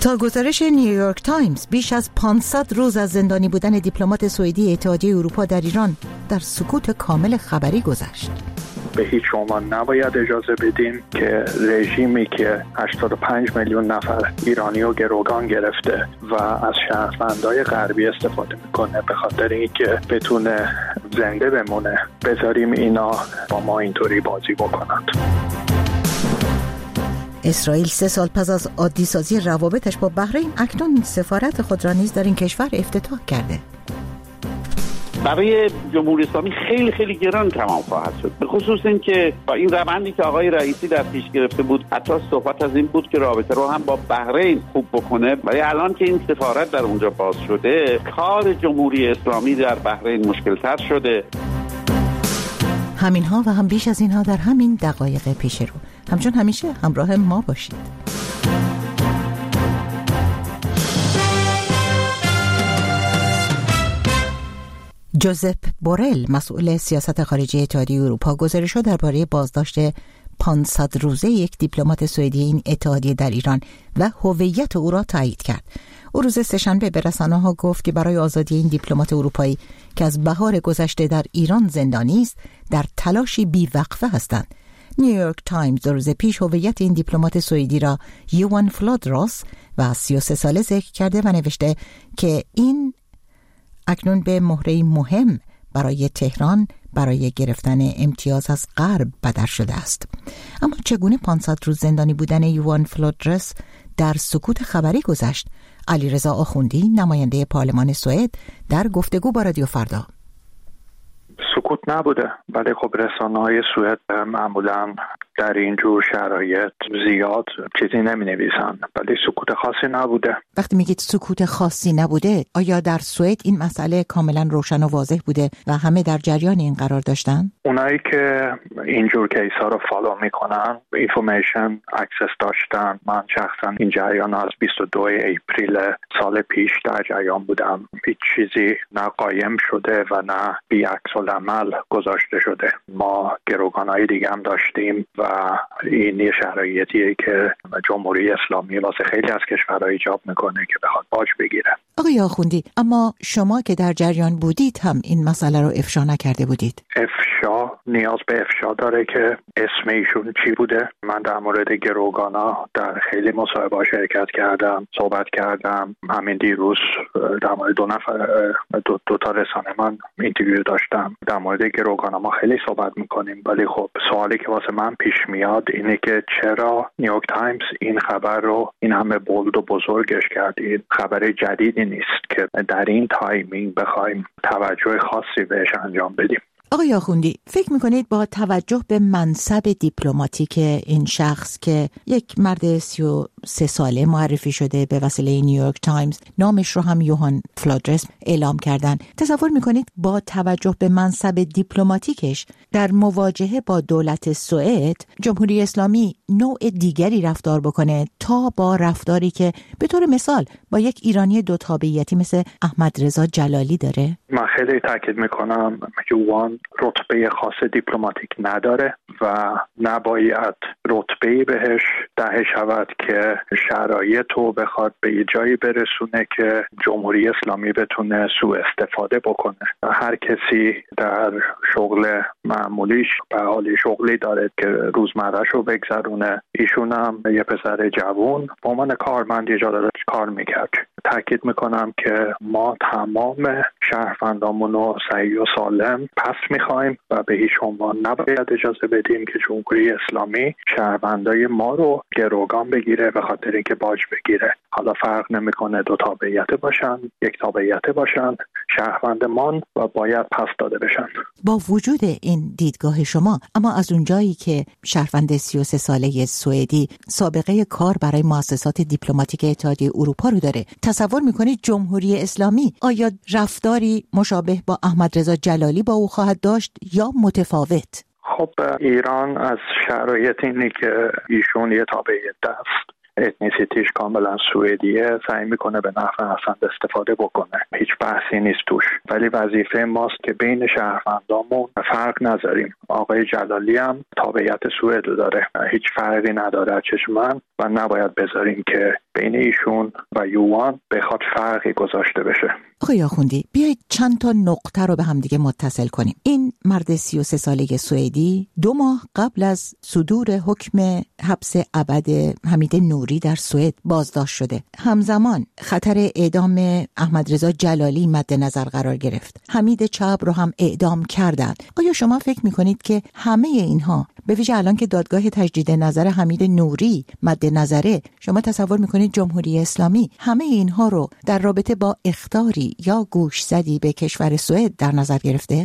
تا گزارش نیویورک تایمز بیش از 500 روز از زندانی بودن دیپلمات سوئدی اتحادیه اروپا در ایران در سکوت کامل خبری گذشت. به هیچ عنوان نباید اجازه بدیم که رژیمی که 85 میلیون نفر ایرانی رو گروگان گرفته و از شهروندای غربی استفاده میکنه به خاطر اینکه بتونه زنده بمونه، بذاریم اینا با ما اینطوری بازی بکنند. اسرائیل 3 سال پس از عادی سازی روابطش با بحرین اکنون سفارت خود را نیز در این کشور افتتاح کرده. برای جمهوری اسلامی خیلی خیلی گران تمام خواهد شد، به خصوص این که با این روندی که آقای رئیسی در پیش گرفته بود حتی صحبت از این بود که رابطه رو هم با بحرین خوب بکنه، ولی الان که این سفارت در اونجا باز شده کار جمهوری اسلامی در بحرین مشکل‌تر شده. همینها و هم بیش از اینها در همین دقایق پیش رو. همچون همیشه همراه ما باشید. جوزپ بورل، مسئول سیاست خارجی اتحادیه اروپا، گزارش‌ها درباره بازداشت 500 روزه یک دیپلمات سوئدی این اتحادیه در ایران و هویت او را تایید کرد. او روز سه‌شنبه به رسانه‌ها گفت که برای آزادی این دیپلمات اروپایی که از بهار گذشته در ایران زندانی است، در تلاشی بی‌وقفه هستند. نیویورک تایمز روز پیش هویت این دیپلمات سوئدی را یوان فلودروس و 33 ساله ذکر کرده و نوشته که این اکنون به مهره‌ای مهم برای تهران برای گرفتن امتیاز از غرب بدر شده است. اما چگونه 500 روز زندانی بودن یوان فلودروس در سکوت خبری گذشت؟ علیرضا آخوندی، نماینده پارلمان سوئد، در گفتگو با رادیو فردا: سکوت نبوده، ولی خب رسانه‌های سوئد معمولا در این جور شرایط زیاد چیزی نمی‌نویسن، ولی سکوت خاصی نبوده. وقتی میگید سکوت خاصی نبوده، آیا در سوئد این مسئله کاملا روشن و واضح بوده و همه در جریان این قرار داشتن؟ اونایی که اینجور کیس‌ها رو فالو میکنن اینفورمیشن اکسس داشتن. من شخصا این جریان از 22 اپریل سال پیش در جریان بودم. هیچ چیزی نه قایم شده و نه بی‌عکس العمل گذاشته شده. ما گروگان‌های دیگه هم داشتیم و این یه شرایطیه که جمهوری اسلامی واسه خیلی از کشورها ایجاب میکنه که بخواد باج بگیره. آقای آخوندی، اما شما که در جریان بودید هم این مسئله رو افشا نکرده بودید. افشا نیاز به افشا داره که اسم ایشون چی بوده. من در مورد گروگانا در خیلی مصاحبه‌ها شرکت کردم، صحبت کردم. همین دیروز در مورد دو تا رسانه من اینترویو داشتم. در مورد گروگانا ما خیلی صحبت میکنیم، ولی خب سوالی که واسه من پیش میاد اینه که چرا نیویورک تایمز این خبر رو این همه بولد و بزرگش کرد. این خبر جدیدی نیست که در این تایمینگ بخوایم توجه خاصی بهش انجام بدیم. آقای آخوندی، فکر میکنید با توجه به منصب دیپلماتیک این شخص که یک مرد 33 ساله معرفی شده به وسیله نیویورک تایمز، نامش رو هم یوهان فلودروس اعلام کردن، تصور میکنید با توجه به منصب دیپلماتیکش در مواجهه با دولت سوئد جمهوری اسلامی نوع دیگری رفتار بکنه تا با رفتاری که به طور مثال با یک ایرانی دو تابعیتی مثل احمد رضا جلالی داره؟ من خیلی تاکید میکنم یوان رتبه خاص دیپلماتیک نداره و نباید رتبه‌ای بهش ده شود که شرایط رو بخواد به یه جایی برسونه که جمهوری اسلامی بتونه سوء استفاده بکنه. هر کسی در شغل معمولیش به حال شغلی داره که روزمره‌ش رو بگذرونه. ایشون هم یه پسر جوان به عنوان کارمند یه جا داره کار میکرد. تاکید میکنم که ما تمام شهروندامون رو صحیح و سالم پس میخوایم و به هیچ عنوان نباید اجازه بدیم که جمهوری اسلامی شهروندای ما رو گروگان بگیره به خاطر اینکه باج بگیره. حالا فرق نمیکنه دو تابعیت باشن، یک تابعیت باشن، شهروندمان و باید پس داده بشن. با وجود این دیدگاه شما، اما از اونجایی که شهروند 33 ساله سوئدی سابقه کار برای مؤسسات دیپلماتیک اتحادیه اروپا رو داره، تصور میکنید جمهوری اسلامی آیا رفتاری مشابه با احمد رضا جلالی با او خواهد داشت یا متفاوت؟ خب ایران از شرایط اینه که ایشون یه تابعیت است، اتنیسیتیش کاملا سوئدیه، سعی میکنه به نفع حسن استفاده بکنه. هیچ بحثی نیست توش، ولی وظیفه ماست که بین شهروندامون فرق نذاریم. آقای جلالی هم تابعیت سوئد داره، هیچ فرقی نداره چشم من و نباید بذاریم که بین ایشون و یوان بخواد فرقی گذاشته بشه. آقای آخوندی، بیایید چند تا نقطه رو به هم دیگه متصل کنیم. این مرد 33 ساله سوئدی 2 ماه قبل از صدور حکم حبس ابد حمید نوری در سوئد بازداشت شده. همزمان خطر اعدام احمد رضا جلالی مد نظر قرار گرفت. حمید چاب رو هم اعدام کردند. آیا شما فکر می‌کنید که همه اینها، به ویژه الان که دادگاه تجدید نظر حمید نوری مد نظره، شما تصور می‌کنید جمهوری اسلامی همه اینها رو در رابطه با اخطاری یا گوشزدی به کشور سوئد در نظر گرفته؟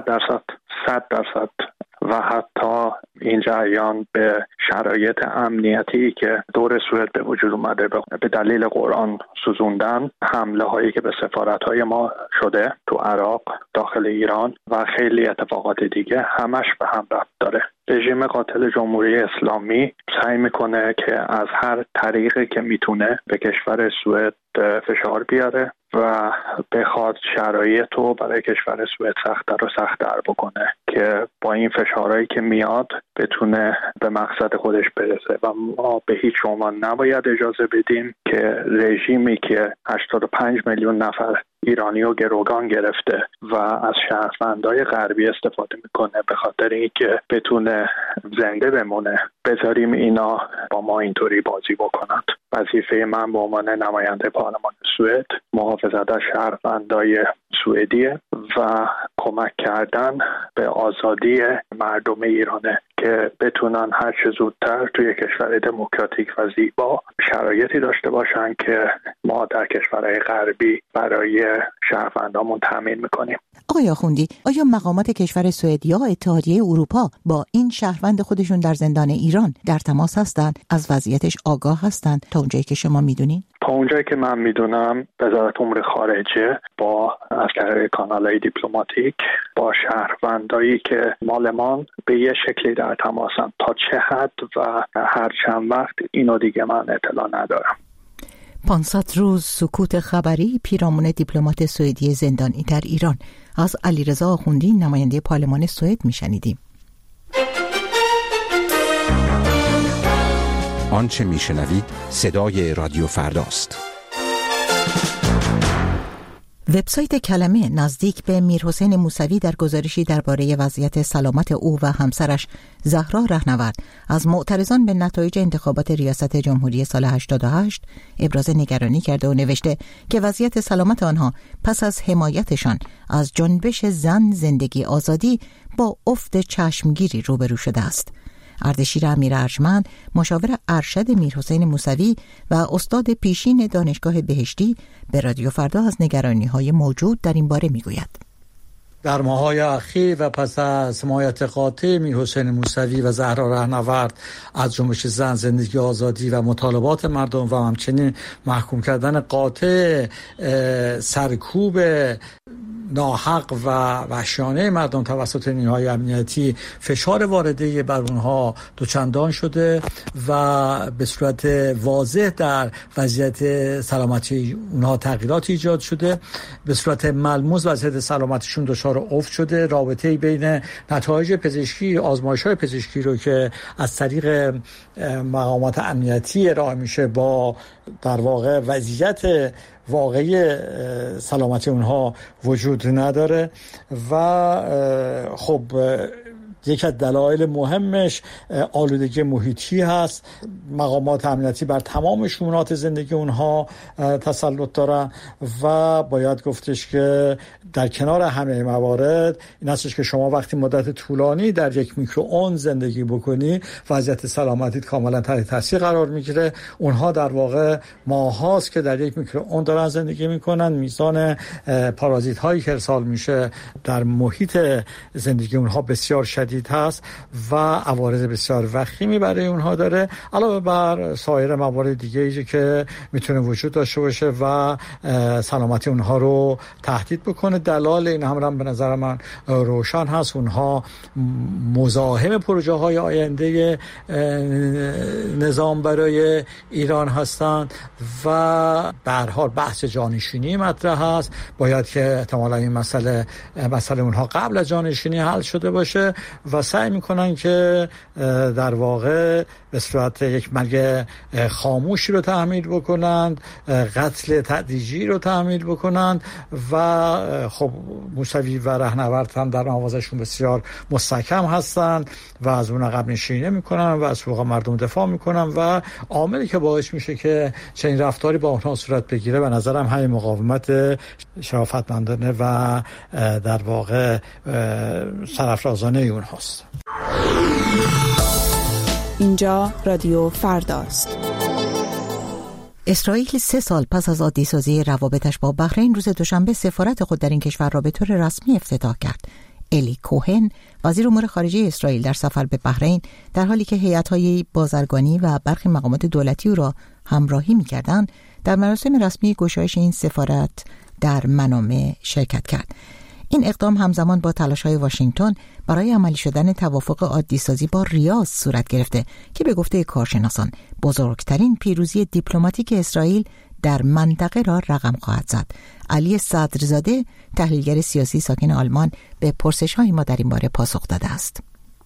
100% و حتی این جریان به شرایط امنیتی که دور سوئد به وجود اومده به دلیل قرآن سوزوندن، حمله هایی که به سفارت های ما شده تو عراق، داخل ایران و خیلی اتفاقات دیگه، همش به هم ربط داره. رژیم قاتل جمهوری اسلامی سعی میکنه که از هر طریقی که میتونه به کشور سوئد فشار بیاره و بخواد شرایط رو برای کشور سوئد سخت‌تر و سخت‌تر بکنه که با این فشارهایی که میاد بتونه به مقصد خودش برسه. و ما به هیچ عنوان نباید اجازه بدیم که رژیمی که 85 میلیون نفر ایرانی و گروگان گرفته و از شهروندای غربی استفاده میکنه به خاطر اینکه بتونه زنده بمونه، بذاریم اینا با ما اینطوری بازی بکنند. وظیفه من به عنوان نماینده پارلمان سوئد محافظت از شهروندای سوئدیه و کمک کردن به آزادی مردم ایرانه که بتونن هر چه زودتر توی کشور دموکراتیک و زیبا شرایطی داشته باشن که ما در کشورهای غربی برای شهروندامون تامین میکنیم. آقای آخوندی، آیا مقامات کشور سوئد یا اتحادیه اروپا با این شهروند خودشون در زندان ایران در تماس هستند؟ از وضعیتش آگاه هستند تا اونجایی که شما میدونین؟ تا اونجایی که من میدونم وزارت امور خارجه با از طریق کانال‌های دیپلماتیک با شهروندایی که مالمان به یه شکلی در تماسن. تا چه حد و هر چند وقت اینو دیگه من اطلاع ندارم. 500 روز سکوت خبری پیرامون دیپلمات سوئدی زندانی در ایران. از علیرضا آخوندی، نماینده پارلمان سوئد، میشنیدیم. آنچه میشنوید صدای رادیو فرداست. وبسایت کلمه نزدیک به میرحسین موسوی در گزارشی درباره وضعیت سلامت او و همسرش زهرا رهنورد از معترضان به نتایج انتخابات ریاست جمهوری سال 88 ابراز نگرانی کرده و نوشته که وضعیت سلامت آنها پس از حمایتشان از جنبش زن زندگی آزادی با افت چشمگیری روبرو شده است. اردشیر امیر ارجمند، مشاور ارشد میرحسین موسوی و استاد پیشین دانشگاه بهشتی، به رادیو فردا از نگرانی‌های موجود در این باره میگوید. در ماه‌های اخیر و پس از حمایت قاطع میرحسین موسوی و زهرا رهنورد از جنبش زن زندگی آزادی و مطالبات مردم و همچنین محکوم کردن قاطع سرکوب ناحق و وحشیانه مردم توسط نیروهای امنیتی، فشار وارده بر اونها دوچندان شده و به صورت واضح در وضعیت سلامتی اونها تغییرات ایجاد شده. به صورت ملموس وضعیت سلامتیشون دچار افت شده. رابطه بین نتایج پزشکی، آزمایش‌های پزشکی رو که از طریق مقامات امنیتی ارائه میشه با در واقع وضعیت واقعی سلامتی اونها وجود نداره و خب یک از دلایل مهمش آلودگی محیطی هست. مقامات امنیتی بر تمام شؤونات زندگی اونها تسلط دارن و باید گفتش که در کنار همه موارد این هستش که شما وقتی مدت طولانی در یک میکروئون زندگی بکنی وضعیت سلامتیت کاملا تحت تاثیر قرار میگیره. اونها در واقع ماهاست که در یک میکروئون دارن زندگی میکنن. میزان پارازیت هایی که ارسال میشه در محیط زندگی اونها بسیار شدید هست و عوارض بسیار وخیمی برای اونها داره، علاوه بر سایر موارد دیگه ایجی که میتونه وجود داشته باشه و سلامتی اونها رو تهدید بکنه. دلایل این هم به نظر من روشن هست. اونها مزاحم پروژه های آینده نظام برای ایران هستند و به هر حال بحث جانشینی مطرح هست. باید که احتمالا این مسئله اونها قبل از جانشینی حل شده باشه و سعی میکنن که در واقع به صورت یک مرگ خاموشی رو تحمیل بکنند، قتل تدریجی رو تحمیل بکنند و خب موسوی و رهنورد هم در آوازشون بسیار مستحکم هستند و از اون عقب نشینی نمی‌کنن و از حقوق مردم دفاع میکنن و عاملی که باعث میشه که چنین رفتاری با اونها صورت بگیره به نظرم همین مقاومت شرافتمندانه و در واقع سرافرازانه اونهاست. اینجا رادیو فرداست. اسرائیل 3 سال پس از عادی‌سازی روابطش با بحرین روز دوشنبه سفارت خود در این کشور را به طور رسمی افتتاح کرد. الی کوهن وزیر امور خارجه اسرائیل در سفر به بحرین در حالی که هیئت‌های بازرگانی و برخی مقامات دولتی او را همراهی می‌کردند در مراسم رسمی گشایش این سفارت در منامه شرکت کرد. این اقدام همزمان با تلاش‌های واشنگتن برای عملی شدن توافق عادی‌سازی با ریاض صورت گرفته که به گفته کارشناسان بزرگترین پیروزی دیپلماتیک اسرائیل در منطقه را رقم خواهد زد. علی صدرزاده تحلیلگر سیاسی ساکن آلمان به پرسش‌های ما در این باره پاسخ داده است.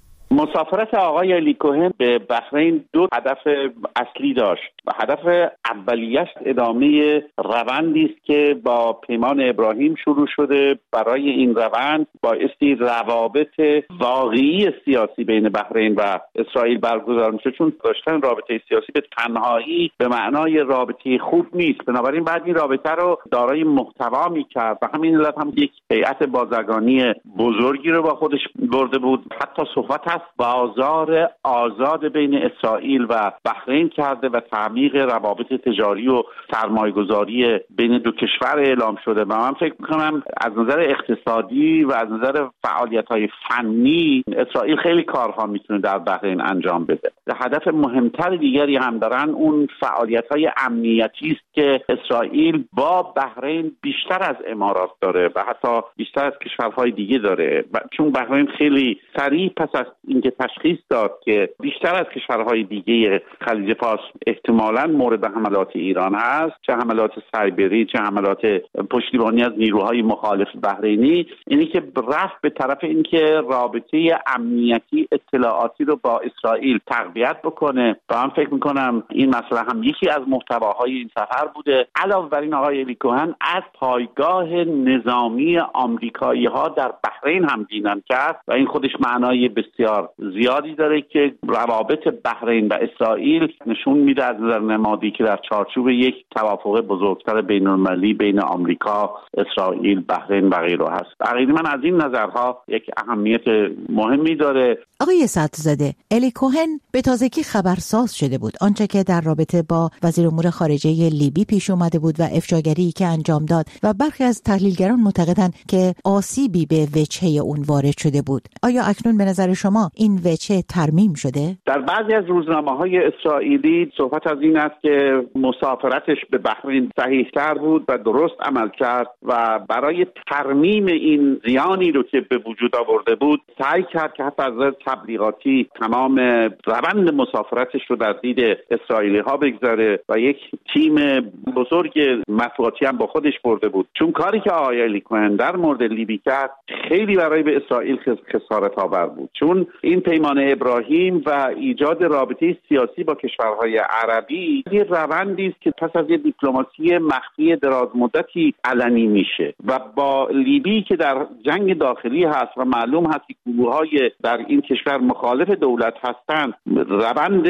مسافرت آقای الی کوهن به بحرین 2 هدف اصلی داشت. هدف اولیش ادامه روندی است که با پیمان ابراهیم شروع شده. برای این روند بایستی روابط واقعی سیاسی بین بحرین و اسرائیل برگزار میشه، چون داشتن رابطه سیاسی به تنهایی به معنای رابطه خوب نیست. بنابراین بعد این رابطه رو دارای محتوا میکرد و همین علت هم یک هیئت بازرگانی بزرگی رو با خودش برده بود. حتی صحبت هست بازار آزاد بین اسرائیل و بحرین کرده و تعمیق روابط تجاری و سرمایه‌گذاری بین دو کشور اعلام شده و من فکر می‌کنم از نظر اقتصادی و از نظر فعالیت‌های فنی اسرائیل خیلی کارها میتونه در بحرین انجام بده. هدف مهمتر دیگری هم دارن اون فعالیت‌های امنیتی است که اسرائیل با بحرین بیشتر از امارات داره و حتی بیشتر از کشورهای دیگه داره، چون بحرین خیلی سریع پس از اینکه تشخیص داد که بیشتر از کشورهای دیگه خلیج فارس احتمالاً مورد حملات ایران هست، چه حملات سایبری چه حملات پشتیبانی از نیروهای مخالف بحرینی، اینی که رفت به طرف اینکه رابطه امنیتی اطلاعاتی رو با اسرائیل تقویت بکنه و من فکر میکنم این مسئله هم یکی از محتواهای این سفر بوده. علاوه بر این آقای الی کوهن از پایگاه نظامی آمریکایی ها در بحرین هم دینن کرد و این خودش معنای بسیار زیادی داره که روابط بحرین و اسرائیل نشون میده از نظر نمادی که در چارچوب یک توافق بزرگتر بین‌المللی بین آمریکا، اسرائیل، بحرین و غیره هست. عقیده من از این نظرها یک اهمیت مهمی داره. آقای صدرزاده، الی کوهن به تازگی خبرساز شده بود. آنچه که در رابطه با وزیر امور خارجه لیبی پیش اومده بود و افشاگری که انجام داد و برخی از تحلیلگران معتقدند که آسیبی به وجهه اون وارد شده بود. آیا اکنون به نظر شما این وجهه ترمیم شده؟ در بعضی از روزنامه‌های اسرائیلی صحبت از این است که مسافرتش به بحرین صحیح‌تر بود و درست عمل کرد و برای ترمیم این زیانی رو که به وجود آورده بود سعی کرد که حتی از نظر تبلیغاتی تمام روند مسافرتش رو در دید اسرائیلی‌ها بگذاره و یک تیم بزرگ مطبوعاتی هم با خودش برده بود، چون کاری که آقای الی کوهن در مورد لیبی کرد خیلی برای به اسرائیل خسارت آور بود، چون این پیمان ابراهیم و ایجاد رابطه سیاسی با کشورهای عربی یه روندی است که پس از یه دیپلماسی مخفی دراز مدتی علنی میشه و با لیبی که در جنگ داخلی هست و معلوم هست که گروه‌های در این کشور مخالف دولت هستند، روند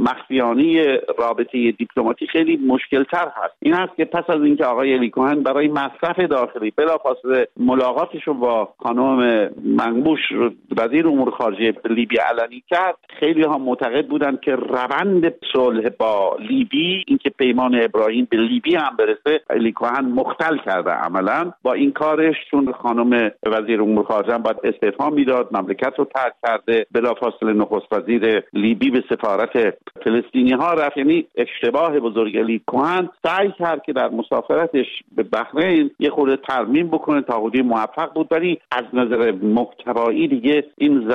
مخفیانه رابطه دیپلماتیک خیلی مشکل‌تر هست. این هست که پس از اینکه آقای الی کوهن برای مصرف داخلی بلافاصله ملاقاتش رو با خانم منقوش وزیر امور خارجه لیبی علنی کرد، خیلی ها معتقد بودند که روند صلح با لیبی، اینکه پیمان ابراهیم به لیبی هم برسه، الی کوهن مختل کرده عملا با این کارش، چون خانم وزیر امور خارجه باید استعفا میداد، مملکت رو ترک کرده، بلافاصله نخست وزیر لیبی به سفارت فلسطینی ها رفت. یعنی اشتباه بزرگ الی کوهن سعی کرد که در مسافرتش به بحرین یه خورده ترمیم بکنه، تا حدودی موفق بود، ولی از نظر محتوایی دیگه این ضرری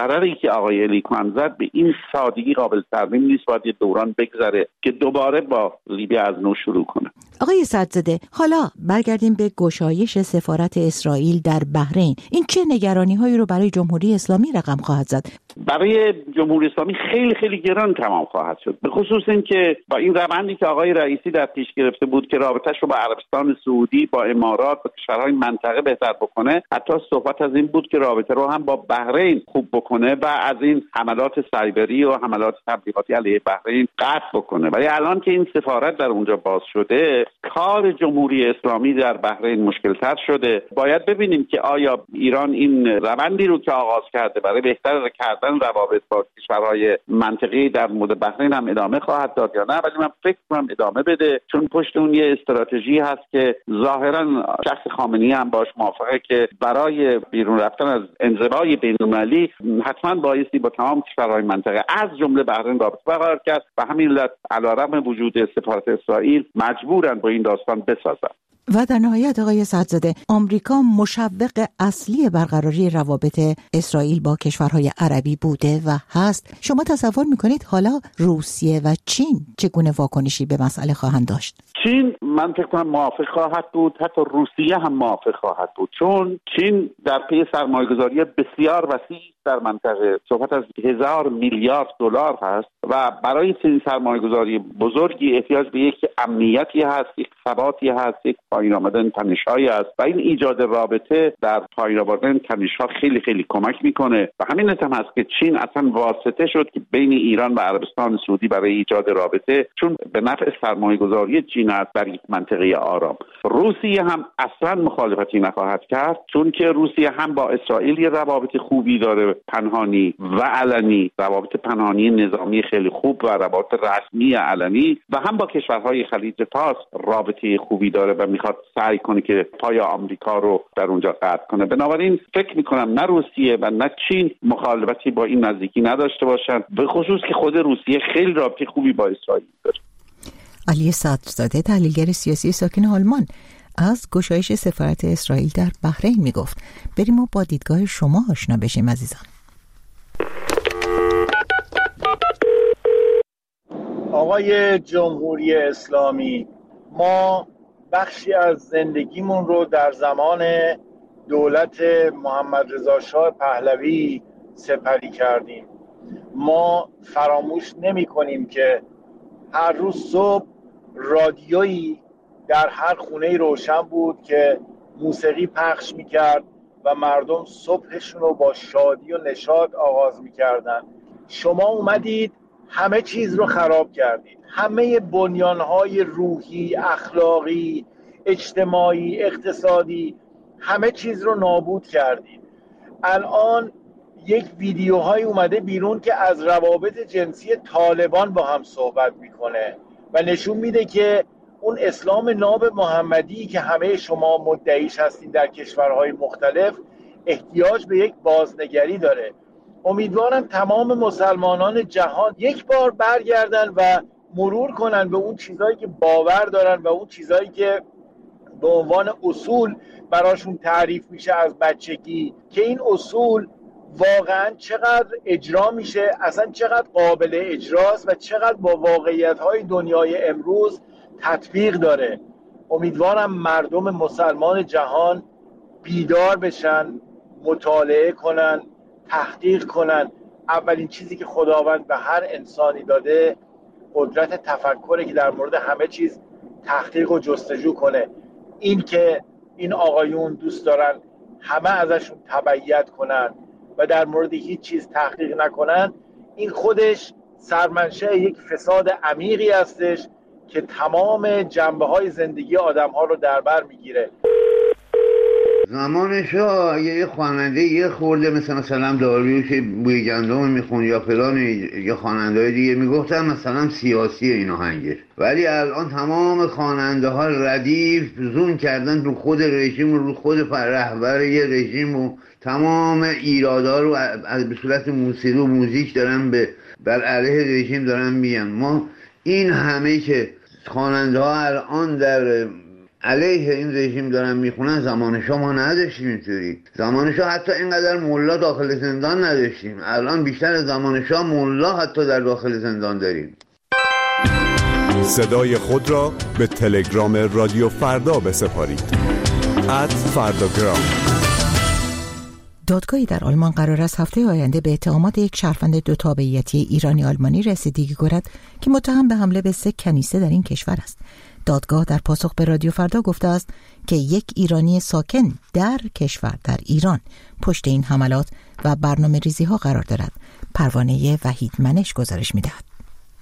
که آقای الیکان زد به این سادگی قابل ترمیم نیست. باید یه دوران بگذره که دوباره با لیبی از نو شروع کنه. آقای سدزاده، حالا برگردیم به گشایش سفارت اسرائیل در بحرین. این چه نگرانی‌هایی رو برای جمهوری اسلامی رقم خواهد زد؟ برای جمهوری اسلامی خیلی خیلی گران تمام خواهد شد، به خصوص اینکه با این روندی که آقای رئیسی در پیش گرفته بود که رابطه‌اش رو با عربستان سعودی، با امارات و کشورهای منطقه بهتر بکنه، حتی صحبت از این بود که رابطه رو هم با بحرین خوب بکنه و از این حملات سایبری و حملات تبلیغاتی علیه بحرین قطع بکنه. ولی الان که این سفارت در اونجا باز شده، کار جمهوری اسلامی در بحرین مشکل‌تر شده. باید ببینیم که آیا ایران این روندی رو که آغاز کرده برای بهتر کردن روابط با کشورهای منطقه‌ای در مورد بحرین هم ادامه خواهد داد یا نه. ولی من فکر کنم ادامه بده، چون پشت اون یه استراتژی هست که ظاهراً شخص خامنه‌ای هم باش موافقه که برای بیرون رفتن از انزوای بین‌المللی حتما بایستی با تمام کشورهای منطقه از جمله بحرین رابطه برقرار کرد و همین علت علیرغم وجود سفارت اسرائیل مجبورن با این داستان بسازن. و در نهایت آقای سدزاده، آمریکا مشوق اصلی برقراری روابط اسرائیل با کشورهای عربی بوده و هست. شما تصور میکنید حالا روسیه و چین چگونه واکنشی به مسئله خواهند داشت؟ چین من فکر کنم موافق خواهد بود، حتی روسیه هم موافق خواهد بود، چون چین در پی سرمایه‌گذاری بسیار وسیع در منطقه، صحبت از 1000 میلیارد دلار هست و برای این سرمایه‌گذاری بزرگی احتیاج به یک امنیتی هست، یک ثباتی هست، یک پایین آمدن تنش‌هایی هست و این ایجاد رابطه در پایین آوردن تنش‌ها خیلی خیلی کمک میکنه و همین هم هست که چین اصلا واسطه شد که بین ایران و عربستان سعودی برای ایجاد رابطه، چون به نفع سرمایه‌گذاری چین است در یک منطقه آرام. روسیه هم اصلا مخالفتی نخواهد کرد، چون که روسیه هم با اسرائیل روابط خوبی داره، پنهانی و علنی، روابط پنهانی نظامی خیلی خوب و روابط رسمی علنی، و هم با کشورهای خلیج فارس رابطه خوبی داره و میخواد سعی کنه که پای آمریکا رو در اونجا قطع کنه. بنابراین فکر میکنم نه روسیه و نه چین مخالفتی با این نزدیکی نداشته باشن، به خصوص که خود روسیه خیلی رابطه خوبی با اسرائیل داره. علی صدرزاده، تحلیلگر سیاسی ساکن آلمان، از گشایش سفارت اسرائیل در بحرین میگفت. بریم و با دیدگاه شما آشنا بشیم عزیزان. آقای جمهوری اسلامی، ما بخشی از زندگیمون رو در زمان دولت محمد رضا شاه پهلوی سپری کردیم. ما فراموش نمی کنیم که هر روز صبح رادیویی در هر خونه روشن بود که موسیقی پخش میکرد و مردم صبحشون رو با شادی و نشاط آغاز میکردن. شما اومدید همه چیز رو خراب کردید، همه بنیانهای روحی، اخلاقی، اجتماعی، اقتصادی، همه چیز رو نابود کردید. الان یک ویدیوهای اومده بیرون که از روابط جنسی طالبان با هم صحبت میکنه و نشون میده که اون اسلام ناب محمدی که همه شما مدعیش هستین در کشورهای مختلف احتیاج به یک بازنگری داره. امیدوارم تمام مسلمانان جهان یک بار برگردن و مرور کنن به اون چیزایی که باور دارن و اون چیزایی که به عنوان اصول براشون تعریف میشه از بچگی، که این اصول واقعا چقدر اجرا میشه، اصلا چقدر قابل اجراست و چقدر با واقعیت‌های دنیای امروز تطبیق داره. امیدوارم مردم مسلمان جهان بیدار بشن، مطالعه کنن، تحقیق کنن. اولین چیزی که خداوند به هر انسانی داده قدرت تفکره که در مورد همه چیز تحقیق و جستجو کنه. این که این آقایون دوست دارن همه ازشون تبعیت کنن و در مورد هیچ چیز تحقیق نکنن، این خودش سرمنشأ یک فساد عمیقی هستش که تمام جنبه‌های زندگی آدم‌ها رو در بر میگیره. زمان شاه اگه یه خواننده یه خورده مثلا داریوش بوی گندم میخون یا فلان یا خواننده‌های دیگه میگفتن مثلا سیاسی این آهنگه، ولی الان تمام خواننده ها ردیف زون کردن رو خود رژیم و رو خود رهبر یه رژیم و تمام ایرادا رو به صورت موسیقی و موزیک دارن بر علیه رژیم دارن میگن. ما این همه که خواننده ها الان در علیه این رژیم دارن میخونن، زمان شاه ما نداشتیم اینطوری. زمان شاه حتی اینقدر ملا داخل زندان نداشتیم. الان بیشتر از زمان شاه ملا حتی در داخل زندان داریم. صدای خود را به تلگرام رادیو فردا بسپارید. @فرداگرام. دادگاهی در آلمان قرار است هفته آینده به اتهامات یک شهروند دو تابعیتی ایرانی آلمانی رسیدگی کند که متهم به حمله به 3 کنیسه در این کشور است. دادگاه در پاسخ به رادیو فردا گفته است که یک ایرانی ساکن در کشور در ایران پشت این حملات و برنامه‌ریزی ها قرار دارد. پروانه وحید منش گزارش می‌دهد.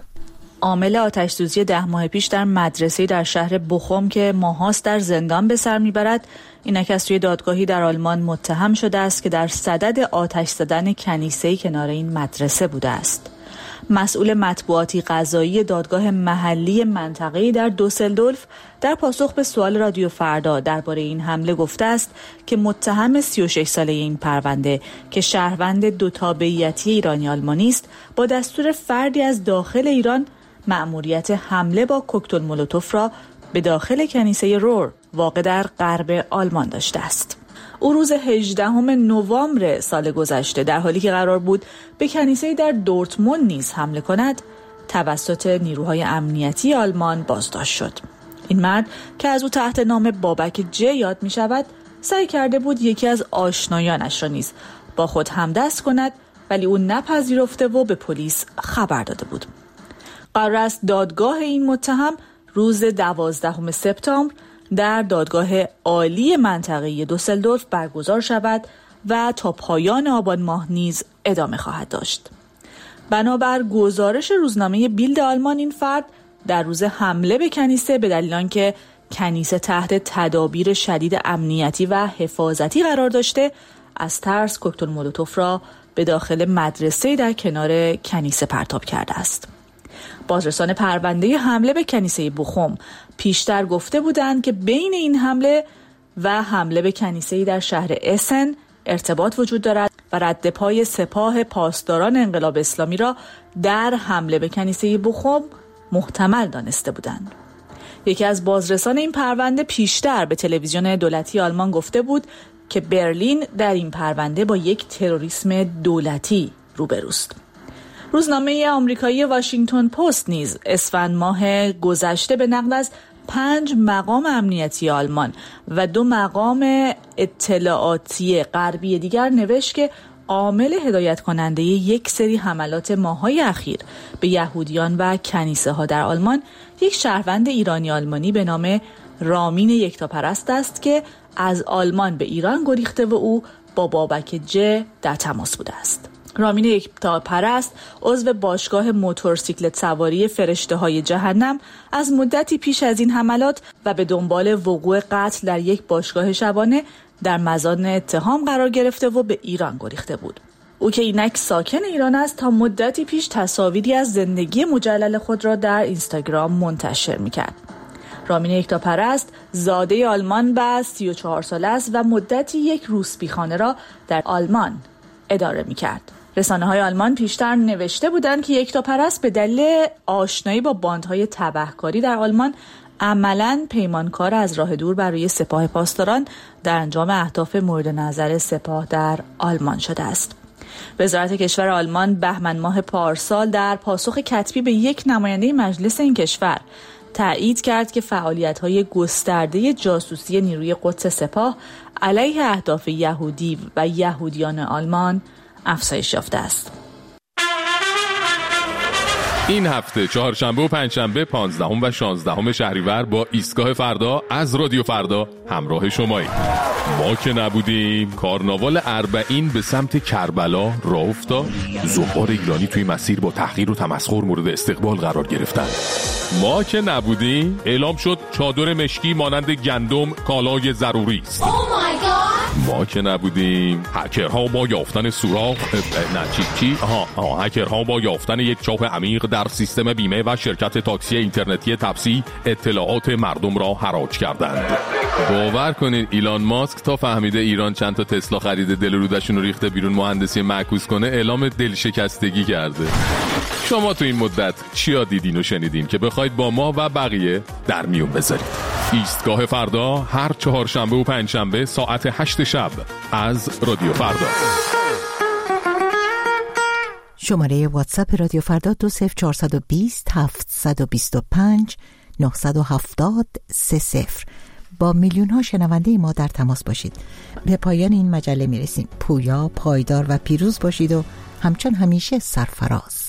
عامل آتش‌سوزی 10 ماه پیش در مدرسه‌ای در شهر بوخوم که ماهاست در زندان به سر میبرد، اینک از توی دادگاهی در آلمان متهم شده است که در صدد آتش زدن کنیسه‌ای کنار این مدرسه بوده است. مسئول مطبوعاتی قضایی دادگاه محلی منطقه‌ای در دوسلدورف در پاسخ به سوال رادیو فردا درباره این حمله گفته است که متهم 36 ساله این پرونده که شهروند دو تابعیتی ایرانی آلمانی است، با دستور فردی از داخل ایران مأموریت حمله با کوکتل مولوتوف را به داخل کنیسه رور واقع در غرب آلمان داشته است. او روز 18 نوامبر سال گذشته در حالی که قرار بود به کنیسه در دورتموند نیز حمله کند، توسط نیروهای امنیتی آلمان بازداشت شد. این مرد که از او تحت نام بابک ج یاد می شود، سعی کرده بود یکی از آشنایانش را نیز با خود همدست کند، ولی او نپذیرفته و به پلیس خبر داده بود. قرار است دادگاه این متهم روز 12 سپتامبر در دادگاه عالی منطقه‌ای دوسلدورف برگزار شود و تا پایان آبان ماه نیز ادامه خواهد داشت. بنابر گزارش روزنامه بیلد آلمان، این فرد در روز حمله به کنیسه به دلیل آنکه کنیسه تحت تدابیر شدید امنیتی و حفاظتی قرار داشته، از ترس کوکتل مولوتوف را به داخل مدرسه در کنار کنیسه پرتاب کرده است. بازرسان پرونده حمله به کنیسه بوخوم پیشتر گفته بودند که بین این حمله و حمله به کنیسه‌ای در شهر اسن ارتباط وجود دارد و رد پای سپاه پاسداران انقلاب اسلامی را در حمله به کنیسه بوخوم محتمل دانسته بودند. یکی از بازرسان این پرونده پیشتر به تلویزیون دولتی آلمان گفته بود که برلین در این پرونده با یک تروریسم دولتی روبروست. روزنامه آمریکایی واشنگتن پست نیز اسفند ماه گذشته به نقل از 5 مقام امنیتی آلمان و 2 مقام اطلاعاتی غربی دیگر نوشت که عامل هدایت کننده یک سری حملات ماه‌های اخیر به یهودیان و کنیسه ها در آلمان یک شهروند ایرانی آلمانی به نام رامین یکتاپرست است که از آلمان به ایران گریخته و او با بابک ج در تماس بوده است. رامین یکتاپرست عضو باشگاه موتورسیکلت سواری فرشته های جهنم از مدتی پیش از این حملات و به دنبال وقوع قتل در یک باشگاه شبانه در مزان اتهام قرار گرفته و به ایران گریخته بود. او که اینک ساکن ایران است، تا مدتی پیش تصاویری از زندگی مجلل خود را در اینستاگرام منتشر می‌کرد. رامین یکتاپرست زاده آلمان و 34 ساله است و مدتی یک روسپیخانه را در آلمان اداره می‌کرد. رسانه‌های آلمان پیشتر نوشته بودند که یکتاپرست به دلیل آشنایی با باندهای تبهکاری در آلمان عملاً پیمانکار از راه دور برای سپاه پاسداران در انجام اهداف مورد نظر سپاه در آلمان شده است. وزارت کشور آلمان بهمن ماه پارسال در پاسخ کتبی به یک نماینده مجلس این کشور تایید کرد که فعالیت‌های گسترده جاسوسی نیروی قدس سپاه علیه اهداف یهودی و یهودیان آلمان افزایش یافته است. این هفته چهارشنبه و پنجشنبه 15 و 16 شهریور با ایستگاه فردا از رادیو فردا همراه شماییم. ما که نبودیم کارناوال اربعین به سمت کربلا راه افتاد. زوار ایرانی توی مسیر با تحقیر و تمسخر مورد استقبال قرار گرفتن. ما که نبودیم اعلام شد چادر مشکی مانند گندم کالای ضروری است. ما که نبودیم هکرها با یافتن سوراخ هکرها با یافتن یک چاه عمیق در سیستم بیمه و شرکت تاکسی اینترنتی تپسی اطلاعات مردم را حراج کردند. باور کنید ایلان ماسک تا فهمیده ایران چند تا تسلا خریده دل رودشون رو ریخته بیرون مهندسی معکوس کنه اعلام دلشکستگی کرده. شما تو این مدت چیا دیدین و شنیدین که بخواید با ما و بقیه در میون بذارید؟ ایستگاه فردا هر چهارشنبه و پنجشنبه ساعت 8 شب از رادیو فردا. شماره واتساپ رادیو فردا 20420 725 970 30. با میلیون ها شنونده ما در تماس باشید. به پایان این مجله میرسیم. پویا، پایدار و پیروز باشید و همچون همیشه سرفراز.